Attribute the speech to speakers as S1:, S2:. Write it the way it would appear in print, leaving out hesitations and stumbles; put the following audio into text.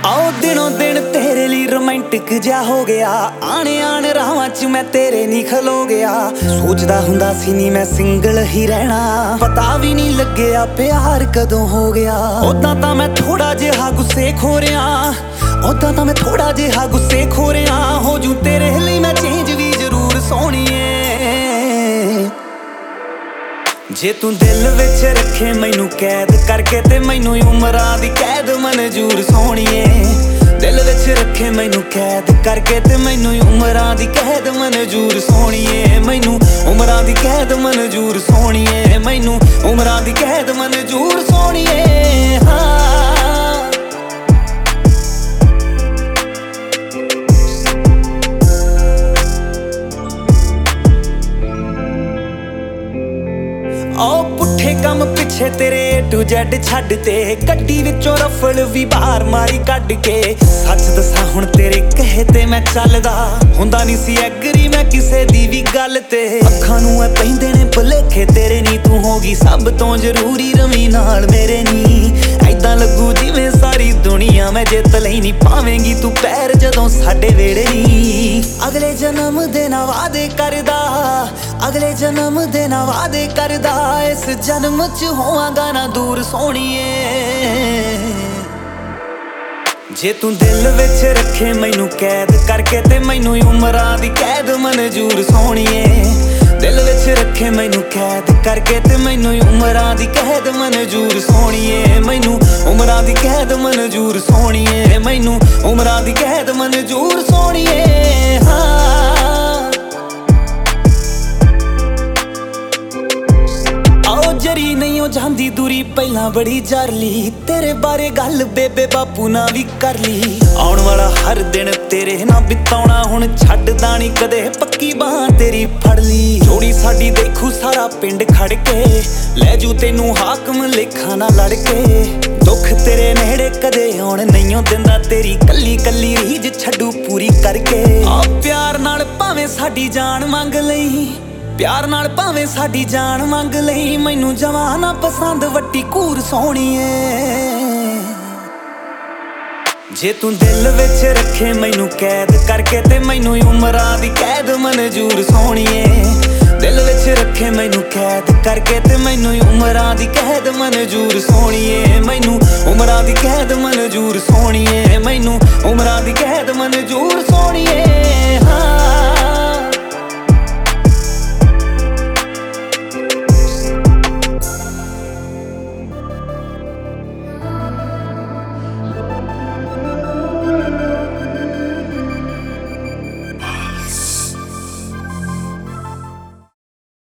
S1: आओ दिनों दिन तेरे लिए रोमांटिक जा हो गया। आने आने राहां च मैं तेरे नहीं खलो गया। सोचदा हुंदा सी नी मैं सिंगल ही रहना, पता भी नहीं लग्या प्यार कदों हो गया। उदां तां मैं थोड़ा जिहा गुस्से खो रिहा, उदां तां मैं थोड़ा जिहा गुस्से खो रिहा। हो जू तेरे लिए मैं चेंज भी जरूर सोहणीए, जे तू दिल विच रखे मैनू कैद करके ते मैनू उमरां दी कैद मंजूर सोहणीए। दिल विच रखे मैनू कैद करके ते मैनू उमरां दी कैद मंजूर सोहणीए। मैनू उमरां दी कैद मंजूर सोहणीए, मैनू उमरां दी कैद मंजूर सोहणीए। हाँ आओ पुट्ठे कम पिछे तेरे A to Z छड्ड ते गड्डी विचों रफल भी बाहर मारी कड्ड के। सच दसां हुण तेरे कहे ते मैं चलदा, हुंदा नहीं सी एग्री मैं किसे दी भी गल ते। अखां नूं ऐ पैंदे ने भुलेखे तेरे नी, तू होगी सब तो जरूरी रवी नाल मेरे नी। ऐदां लगू जिवें सारी दुनिया मैं जित लई नी, पावेंगी तू पैर जदों साडे वेड़े नी। अगले जन्म दे ना वादे करदा, अगले जन्म दे ना वादे करदा, इस जन्म च होवांगा ना दूर सोहणीए। जे तू दिल विच रखे मैनू कैद करके ते मैनू उमरां दी कैद मंजूर सोहणीए। दिल विच रखे मैनू कैद करके ते मैनू उमरां दी कैद मंजूर सोहणीए। मैनू उमरां दी कैद मंजूर सोहणीए, मैनू उमरां दी कैद मंजूर सोहणीए। हाँ जरी नहीं हो जांदी दूरी पहला बड़ी जारली, तेरे बारे गल बेबे बापू ना भी कर ली। आउण वाला हर दिन तेरे ना बिताउणा, हुण छड्डदा नहीं कदे पक्की बांह तेरी फड़ ली। जोड़ी साडी देखू सारा पिंड खड़ के, लै जू तेनू हाकम लेखा ना लड़ के। दुख तेरे नेड़े कदे आउण नहीं हो दिंदा, तेरी कल्ली कल्ली रीझ छड्डू पूरी करके। आ प्यार नाल भावें साडी जान मंग लई, प्यार नाल भावें साडी जान मंग लई। मैनू जवाना पसंद वट्टी घूर सोहणीए। जे तू दिल विच रखे मैनू कैद करके ते मैनू उमरां दी कैद मंजूर सोहणीए। दिल विच रखे मैनू कैद करके ते मैनू उमरां दी कैद मंजूर सोहणीए। मैनू उमरां दी कैद मंजूर सोहणीए, मैनू उमरां दी कैद मंजूर सोहणीए।